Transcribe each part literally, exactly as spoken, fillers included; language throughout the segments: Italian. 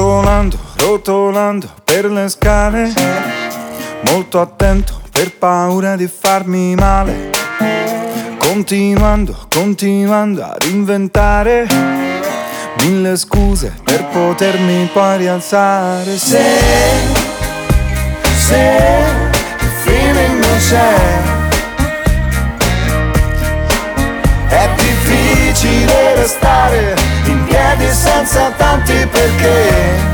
Rotolando, rotolando per le scale, molto attento per paura di farmi male. Continuando, continuando ad inventare mille scuse per potermi poi rialzare. Se, se il feeling non c'è, è difficile restare in piedi senza tanti perché.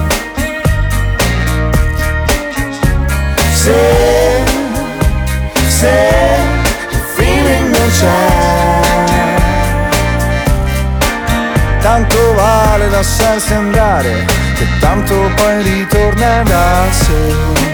Se, se il feeling non c'è, tanto vale lasciarsi andare, che tanto poi ritorna da sé.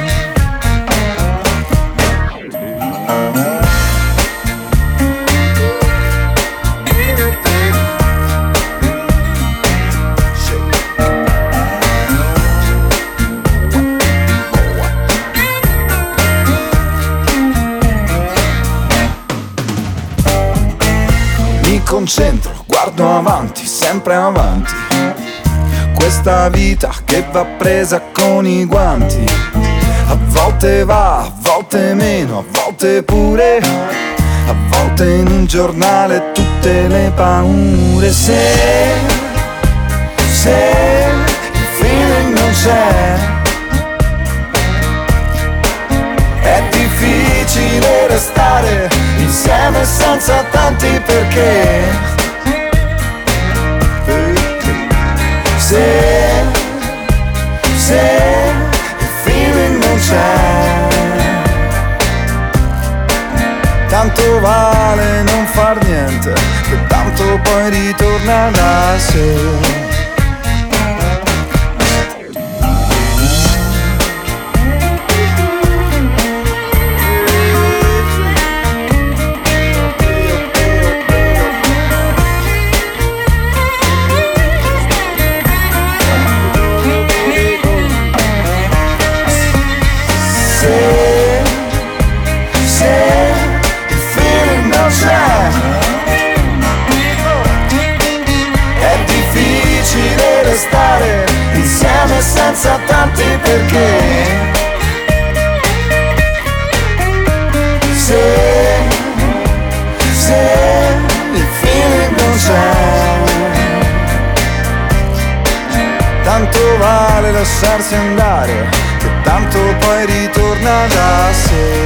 Concentro, guardo avanti, sempre avanti. Questa vita che va presa con i guanti. A volte va, a volte meno, a volte pure. A volte in un giornale tutte le paure. Se, se il feeling non c'è, è difficile restare insieme senza tanti perché. Se, se il feeling non c'è, tanto vale non far niente, che tanto poi ritorna da sé. Stare insieme senza tanti perché. Se, se il feeling non c'è, tanto vale lasciarsi andare, che tanto poi ritorna da sé.